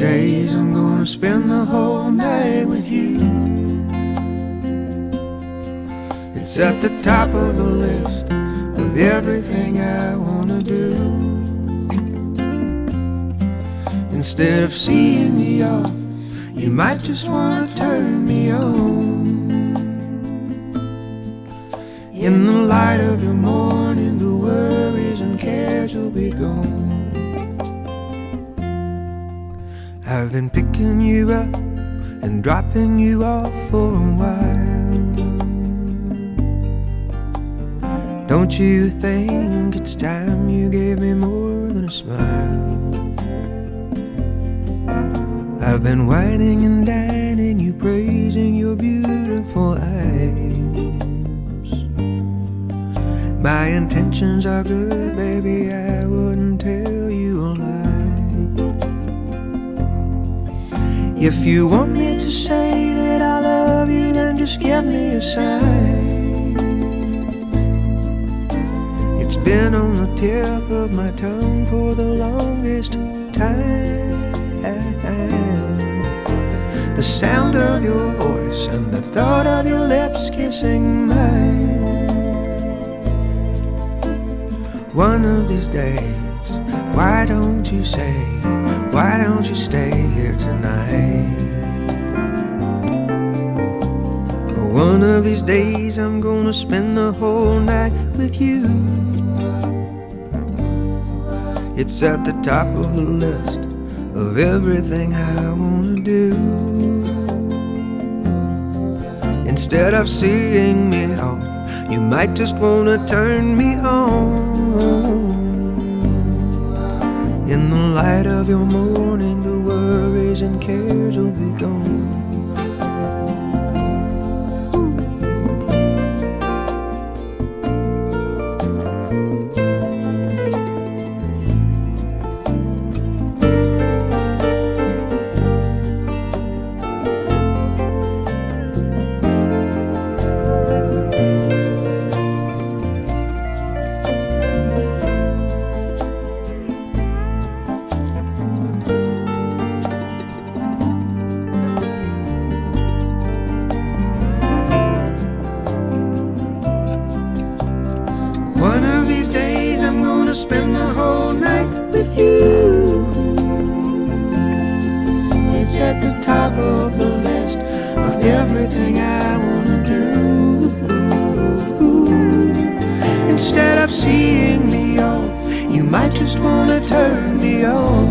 days I'm gonna spend the whole night with you. It's at the top of the list of everything I wanna do. Instead of seeing me off, you might just wanna turn me on. In the light of your morning, the worries and cares will be gone. I've been picking you up and dropping you off for a while. Don't you think it's time you gave me more than a smile? I've been whining and dining you, praising your beautiful eyes. My intentions are good, baby, I wouldn't tell you a lie. If you want me to say that I love you, then just give me a sign. It's been on the tip of my tongue for the longest time. The sound of your voice and the thought of your lips kissing mine. One of these days, why don't you say, why don't you stay here tonight? One of these days I'm gonna spend the whole night with you. It's at the top of the list of everything I wanna do. Instead of seeing me off, you might just wanna turn me on. In the light of your morning, the worries and cares will be gone. One of these days I'm gonna spend the whole night with you. It's at the top of the list of everything I wanna do. Instead of seeing me off, you might just wanna turn me on.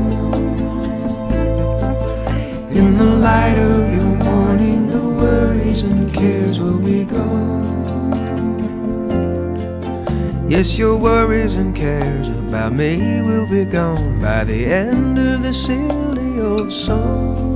In the light of your morning, the worries and cares will be gone. Yes, your worries and cares about me will be gone by the end of this silly old song.